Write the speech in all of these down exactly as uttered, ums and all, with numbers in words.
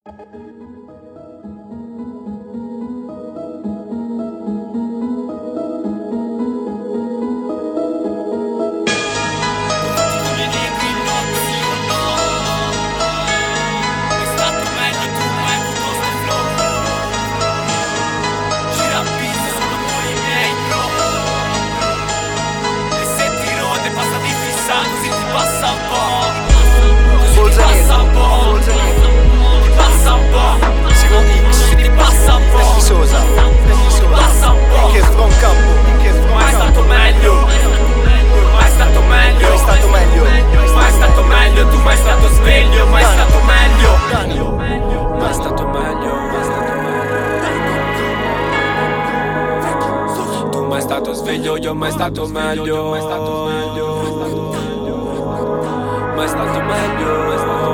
Sveglio, io mai stato meglio, mai stato meglio, mai stato meglio, mai stato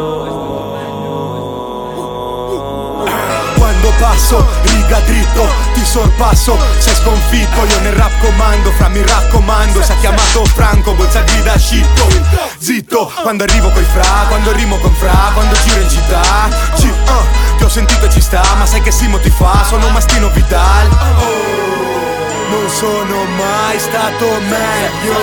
meglio. Quando passo, riga dritto, ti sorpasso, sei sconfitto, io nel rap comando, fra mi raccomando, si è chiamato Franco, bolsa grida scitto, zitto, quando arrivo coi fra, quando rimo con fra, quando giro in città, G, uh, ti ho sentito e ci sta, ma sai che Simo ti fa, sono Mastino Vidal, oh. Non sono mai stato meglio,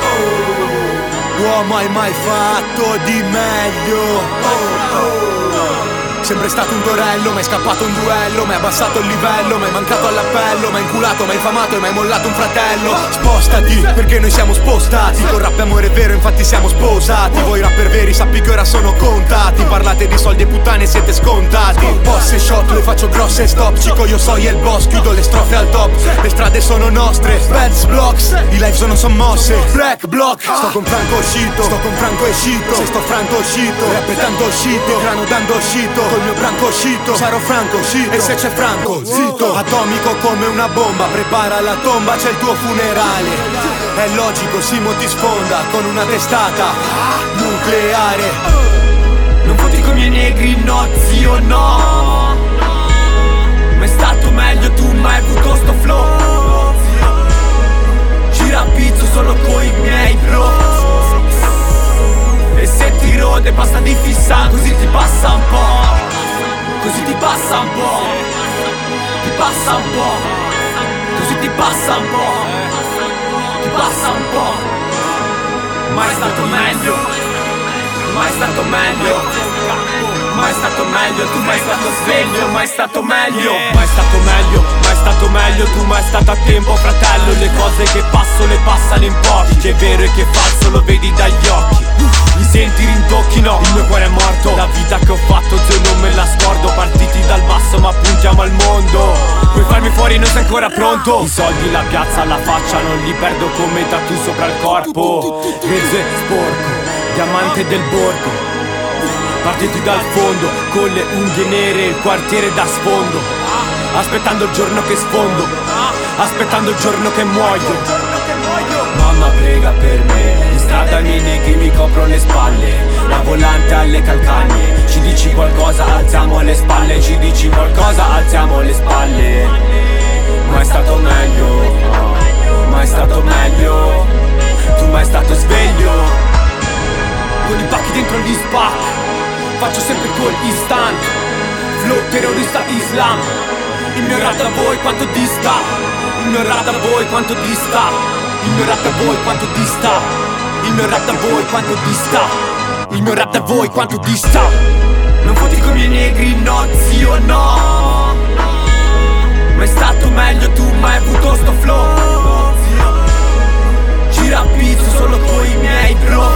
oh. Uomo hai mai fatto di meglio, oh, oh. Sempre stato un torello, mai scappato un duello, mai abbassato il livello, mai mancato all'appello, mai inculato, mai infamato e mai mollato un fratello. Spostati, perché noi siamo spostati, con rap amore vero infatti siamo sposati. Voi rapper veri sappi che ora sono contati, parlate di soldi e puttane siete scontati. Boss e shot, le faccio grosse e stop, cico io so il boss, chiudo le strofe al top. Le strade sono nostre, Benz blocks, i live sono sommosse, Black block. Sto con Franco uscito, sto con Franco escito, se sto Franco uscito, rap è tanto uscito, grano dando uscito. Col mio branco uscito, sarò Franco uscito, e se c'è Franco, zitto. Atomico come una bomba, prepara la tomba, c'è il tuo funerale. È logico, Simo ti sfonda con una testata nucleare. Non foti con i miei negri, no zio no. Ma è stato meglio, tu mai avuto sto flow. Gira pizzo solo coi miei bro. E se ti rode basta di fissa, così ti passa un po'. Così ti passa un po', ti passa un po', così ti passa un po', ti passa un po'. Mai stato meglio, mai stato meglio, mai stato meglio, tu mai stato sveglio, mai stato meglio, mai stato meglio, mai stato meglio, tu mai stato a tempo fratello. Le cose che passo le passano in pochi, che è vero e che è falso lo vedi dagli occhi. Mi senti rintocchi no, il mio cuore è morto. La vita che ho fatto zio non me la scordo. Partiti dal basso ma puntiamo al mondo. Vuoi farmi fuori non sei ancora pronto. I soldi, la piazza, la faccia non li perdo come tattoo sopra il corpo. Verde sporco, diamante del borgo. Partiti dal fondo, con le unghie nere, il quartiere da sfondo. Aspettando il giorno che sfondo, aspettando il giorno che muoio. Mamma prega per me, in strada i miei negri mi coprono le spalle. La volante alle calcagne, ci dici qualcosa alziamo le spalle. Ci dici qualcosa alziamo le spalle. Mai stato meglio, mai stato meglio, tu mai stato sveglio. Con i pacchi dentro gli spac, faccio sempre gol instant. Flow terrorista islam. Il mio rap da voi quanto dista, il mio rap da voi quanto dista. Il mio rap da voi quanto dista, il mio rap da voi quanto dista, il mio rap da voi quanto dista. Non foti con i miei negri, no zio no. Ma è stato meglio, tu mai avuto sto flow. Gira pizzo solo coi miei bro.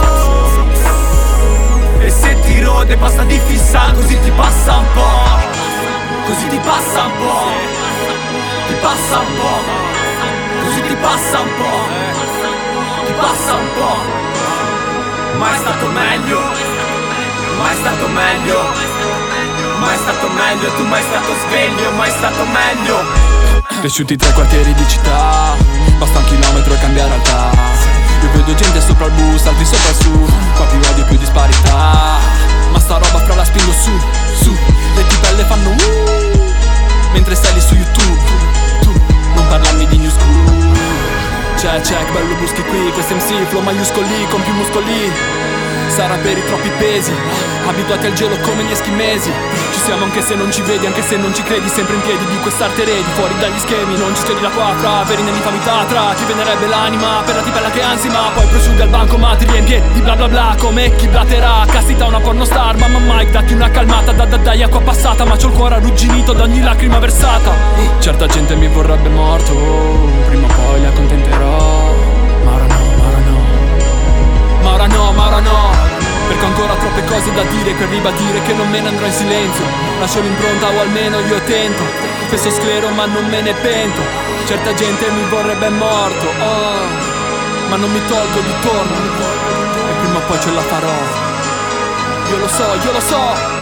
E se ti rode basta di fissa, così ti passa un po'. Così ti passa un po'. Ti passa un po'. Così ti passa un po', ti passa un po'. Mai stato meglio, mai stato meglio, mai stato meglio, tu mai stato sveglio, mai stato meglio. Cresciuti tra i quartieri di città, basta un chilometro e cambia realtà. Io vedo gente sopra il bus, altri sopra il su, qua più odio più disparità. Ma sta roba fra la spingo su, su, le tipelle fanno uh, mentre stai lì su YouTube. Tu, non parlarmi di new school. Check, check, bello buschi qui, questi M C, flow maiuscoli, con più muscoli. Sarà per i troppi pesi, abituati al gelo come gli eschimesi. Ci siamo anche se non ci vedi, anche se non ci credi, sempre in piedi di quest'arte eredi, fuori dagli schemi, non ci cedi la quattro, per ineffamità tra chi venderebbe l'anima per la tipella che ansima, poi prosciuga il banco ma ti riempie di bla bla bla come chi blatterà, castità una pornostar, mamma Mike datti una calmata, da da dai acqua passata, ma c'ho il cuore arrugginito da ogni lacrima versata. Certa gente mi vorrebbe morto, prima o poi li accontenterò, ma ora no, ma ora no, ma ora no, ma ora no. Perché ho ancora troppe cose da dire per ribadire che non me ne andrò in silenzio. Lascio l'impronta o almeno io tento. Spesso sclero ma non me ne pento. Certa gente mi vorrebbe morto, oh, ma non mi tolgo di torno, e prima o poi ce la farò. Io lo so, io lo so.